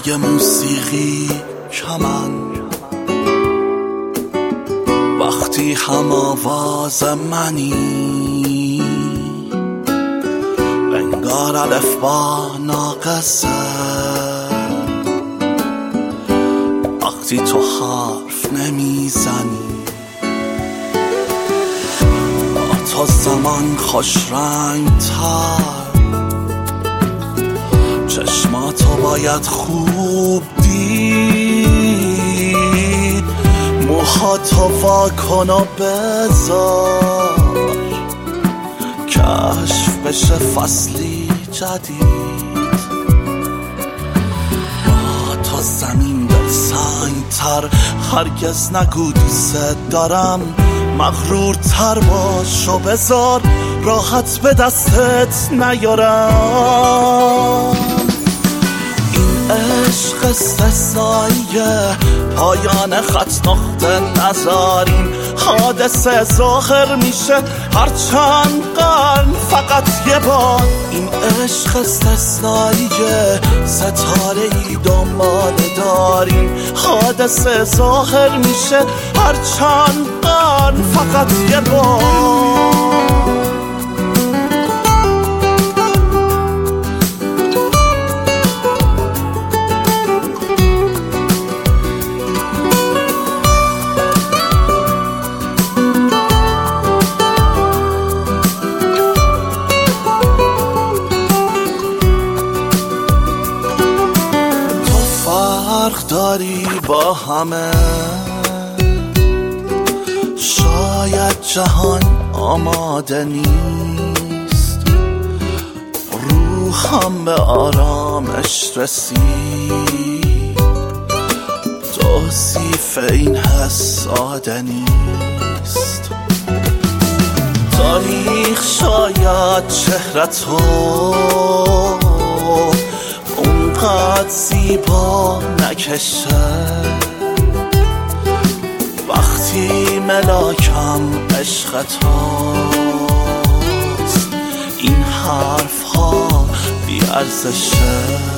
صدای موسیقی کمن، وقتی هم آواز منی انگار الف با ناقصه، وقتی تو حرف نمیزنی تا زمان خوش رنگ تر، چشماتو باید خوب دید، موهاتو وا کن و بذار کشف بشه فصلی جدید. با تو زمین دل سنگ تر، هرگز نگو دوست دارم، مغرور تر باش و بذار راحت به دستت نیارم. این عشق استثنائیه، پایان خط نقطه نذاریم، حادثه ظاهر میشه هر چند قرن فقط یه بار. این عشق استثنائیه، ستاره ای دنبال داریم، حادثه ظاهر میشه هر چند قرن فقط یه بار. فرق داری با همه، شاید جهان آماده نیست، روحم به آرامش رسید، توصیف این حس ساده نیست. تاریخ شاید چهرتو اونقدر زیبا نکشه، وقتی ملاکم عشق توست این حرف ها بی ارزشه.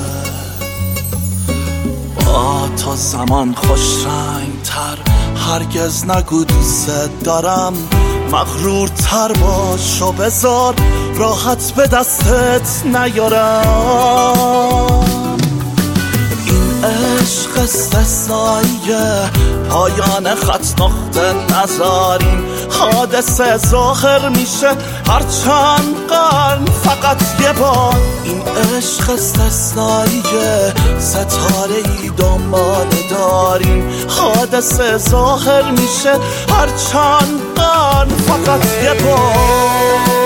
با تو زمان خوش رنگ تر، هرگز نگو دوست دارم، مغرور تر باش و بذار راحت به دستت نیارم. این عشق استثنائیه، پایان خط نقطه نذاریم، حادثه ظاهر میشه هر چند قرن فقط یه بار. این عشق استثنائیه، ستاره ای دنبال داریم، حادثه ظاهر میشه هر چند قرن فقط یه بار.